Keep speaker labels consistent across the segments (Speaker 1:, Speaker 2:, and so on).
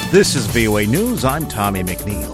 Speaker 1: This is VOA News. I'm Tommy McNeil.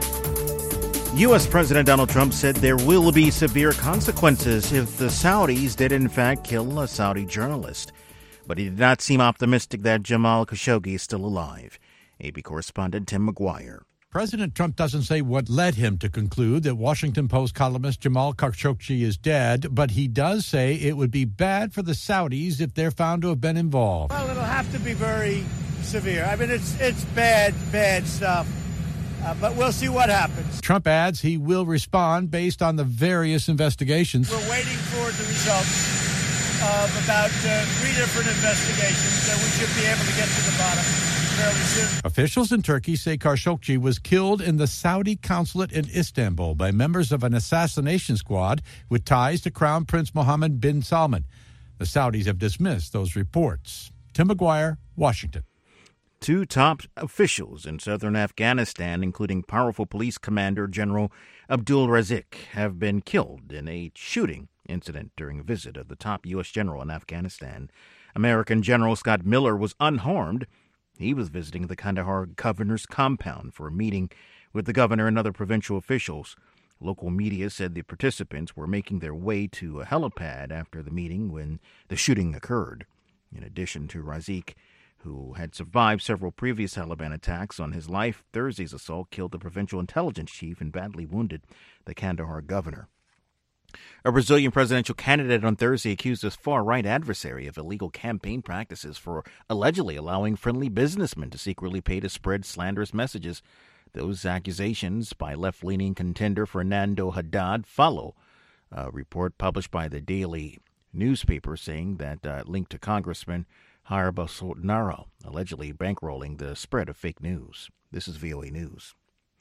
Speaker 1: U.S. President Donald Trump said there will be severe consequences if the Saudis did in fact kill a Saudi journalist. But he did not seem optimistic that Jamal Khashoggi is still alive. AP correspondent Tim McGuire.
Speaker 2: President Trump doesn't say what led him to conclude that Washington Post columnist Jamal Khashoggi is dead, but he does say it would be bad for the Saudis if they're found to have been involved.
Speaker 3: Well, it'll have to be very severe. I mean, it's bad stuff, but we'll see what happens.
Speaker 2: Trump adds he will respond based on the various investigations.
Speaker 3: We're waiting for the results of about 3 different investigations, and we should be able to get to the bottom fairly soon.
Speaker 2: Officials in Turkey say Khashoggi was killed in the Saudi consulate in Istanbul by members of an assassination squad with ties to Crown Prince Mohammed bin Salman. The Saudis have dismissed those reports. Tim McGuire, Washington.
Speaker 1: 2 top officials in southern Afghanistan, including powerful police commander General Abdul Razik, have been killed in a shooting incident during a visit of the top U.S. general in Afghanistan. American General Scott Miller was unharmed. He was visiting the Kandahar governor's compound for a meeting with the governor and other provincial officials. Local media said the participants were making their way to a helipad after the meeting when the shooting occurred. In addition to Razik, who had survived several previous Taliban attacks on his life, Thursday's assault killed the provincial intelligence chief and badly wounded the Kandahar governor. A Brazilian presidential candidate on Thursday accused his far-right adversary of illegal campaign practices for allegedly allowing friendly businessmen to secretly pay to spread slanderous messages. Those accusations by left-leaning contender Fernando Haddad follow a report published by the Daily newspaper saying that linked to Congressman Jair Bolsonaro, allegedly bankrolling the spread of fake news. This is VOA News.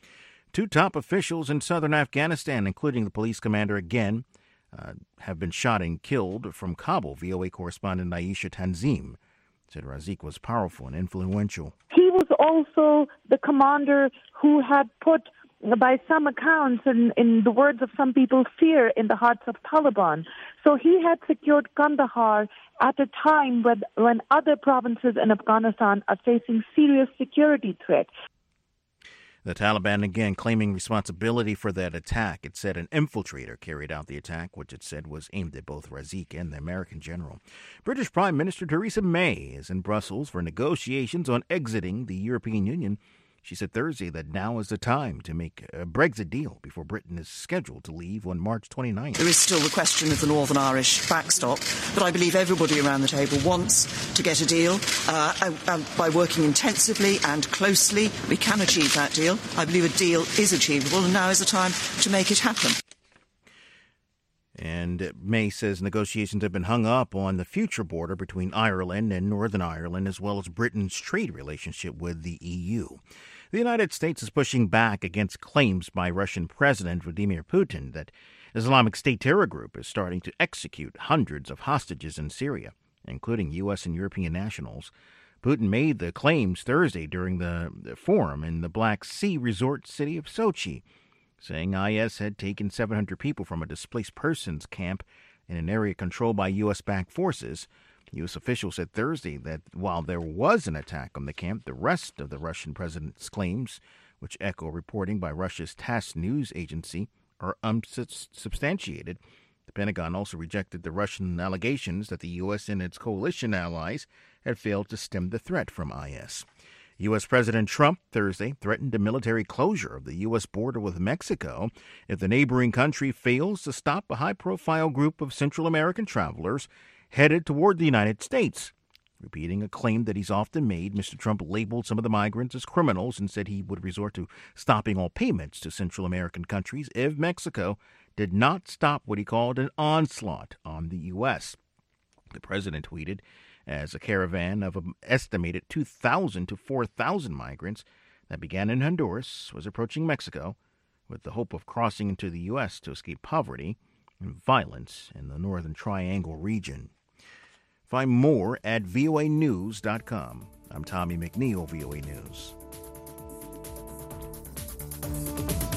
Speaker 1: 2 top officials in southern Afghanistan, including the police commander again, have been shot and killed from Kabul. VOA correspondent Aisha Tanzim said Razik was powerful and influential.
Speaker 4: He was also the commander who had put, by some accounts, in the words of some people, fear in the hearts of Taliban. So he had secured Kandahar at a time when other provinces in Afghanistan are facing serious security threats.
Speaker 1: The Taliban again claiming responsibility for that attack. It said an infiltrator carried out the attack, which it said was aimed at both Razik and the American general. British Prime Minister Theresa May is in Brussels for negotiations on exiting the European Union. She said Thursday that now is the time to make a Brexit deal before Britain is scheduled to leave on March 29th.
Speaker 5: There is still the question of the Northern Irish backstop, but I believe everybody around the table wants to get a deal. By working intensively and closely, we can achieve that deal. I believe a deal is achievable, and now is the time to make it happen.
Speaker 1: And May says negotiations have been hung up on the future border between Ireland and Northern Ireland, as well as Britain's trade relationship with the EU. The United States is pushing back against claims by Russian President Vladimir Putin that Islamic State terror group is starting to execute hundreds of hostages in Syria, including U.S. and European nationals. Putin made the claims Thursday during the forum in the Black Sea resort city of Sochi, saying IS had taken 700 people from a displaced persons camp in an area controlled by U.S.-backed forces. U.S. officials said Thursday that while there was an attack on the camp, the rest of the Russian president's claims, which echo reporting by Russia's TASS news agency, are unsubstantiated. The Pentagon also rejected the Russian allegations that the U.S. and its coalition allies had failed to stem the threat from IS. U.S. President Trump Thursday threatened a military closure of the U.S. border with Mexico if the neighboring country fails to stop a high-profile group of Central American travelers headed toward the United States. Repeating a claim that he's often made, Mr. Trump labeled some of the migrants as criminals and said he would resort to stopping all payments to Central American countries if Mexico did not stop what he called an onslaught on the U.S. The president tweeted, as a caravan of an estimated 2,000 to 4,000 migrants that began in Honduras was approaching Mexico with the hope of crossing into the U.S. to escape poverty and violence in the Northern Triangle region. Find more at voanews.com. I'm Tommy McNeil, VOA News.